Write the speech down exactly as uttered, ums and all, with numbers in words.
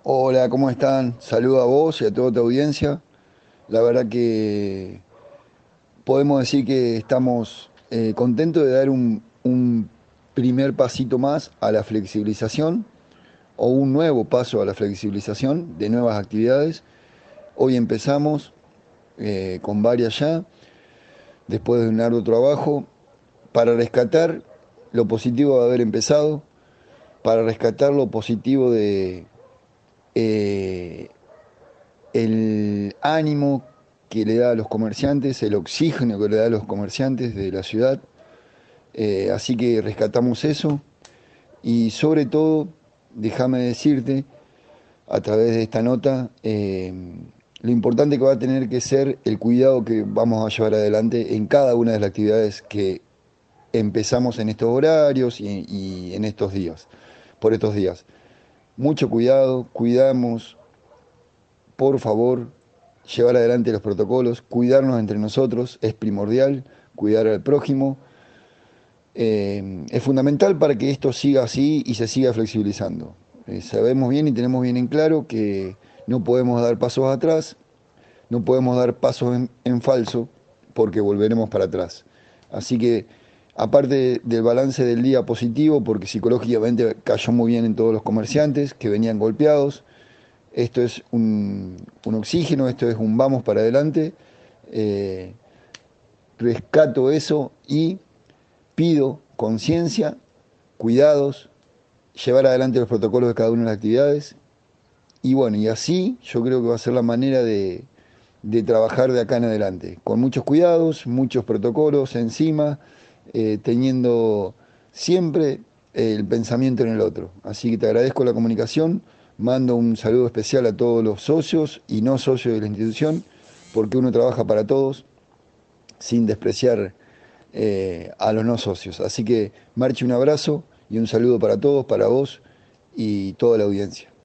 Hola, ¿cómo están? Saludo a vos y a toda tu audiencia. La verdad que podemos decir que estamos eh, contentos de dar un, un primer pasito más a la flexibilización o un nuevo paso a la flexibilización de nuevas actividades. Hoy empezamos eh, con varias ya, después de un arduo trabajo, para rescatar lo positivo de haber empezado, para rescatar lo positivo de eh, el ánimo que le da a los comerciantes, el oxígeno que le da a los comerciantes de la ciudad. Eh, así que rescatamos eso y sobre todo, déjame decirte, a través de esta nota, eh, lo importante que va a tener que ser el cuidado que vamos a llevar adelante en cada una de las actividades que empezamos en estos horarios y, y en estos días, por estos días. Mucho cuidado, cuidamos, por favor, llevar adelante los protocolos, cuidarnos entre nosotros, es primordial, cuidar al prójimo. Eh, es fundamental para que esto siga así y se siga flexibilizando. Eh, sabemos bien y tenemos bien en claro que no podemos dar pasos atrás, no podemos dar pasos en, en falso porque volveremos para atrás. Así que, aparte del balance del día positivo, porque psicológicamente cayó muy bien en todos los comerciantes que venían golpeados, esto es un, un oxígeno, esto es un vamos para adelante. Eh, rescato eso y pido conciencia, cuidados, llevar adelante los protocolos de cada una de las actividades. Y bueno, y así yo creo que va a ser la manera de, de trabajar de acá en adelante, con muchos cuidados, muchos protocolos encima, eh, teniendo siempre el pensamiento en el otro. Así que te agradezco la comunicación, mando un saludo especial a todos los socios y no socios de la institución, porque uno trabaja para todos sin despreciar eh, a los no socios. Así que, Marchi, un abrazo y un saludo para todos, para vos y toda la audiencia.